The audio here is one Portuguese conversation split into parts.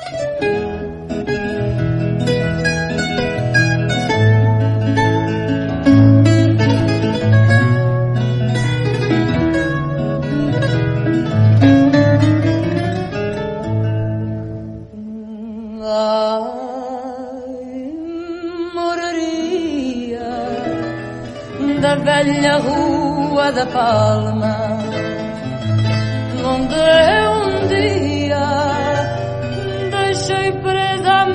Da velha Rua da Palma, onde eu um dia deixei presa a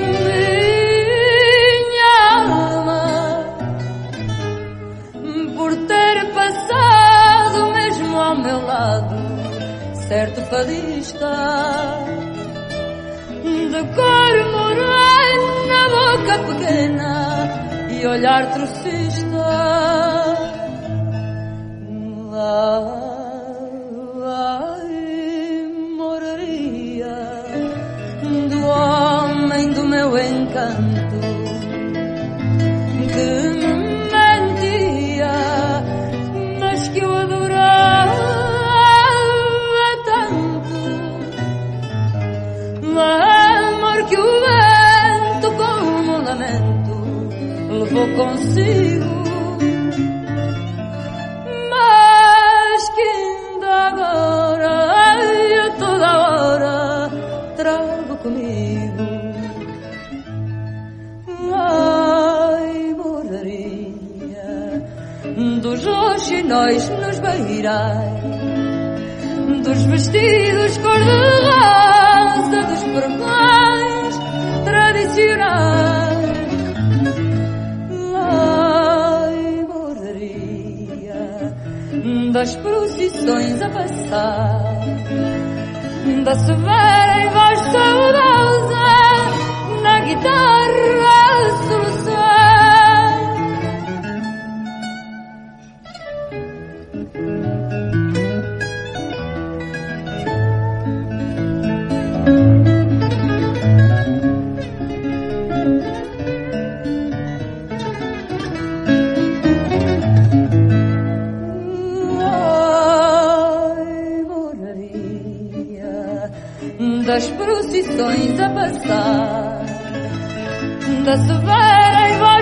minha alma, por ter passado mesmo ao meu lado certo fadista de cor morena, boca pequena e olhar trocista. Moraria do homem do meu encanto que me mentia, mas que eu adorava tanto. Amor que o vento como um lamento levou consigo, trago comigo. Ai, moraria dos roxinóis nos beirais, dos vestidos cor-de-rosa, dos pregões tradicionais. Ai, moraria das procissões a passar, da severa e voz saudosa, na guitarra a solução. Das procissões a passar, da severa e voz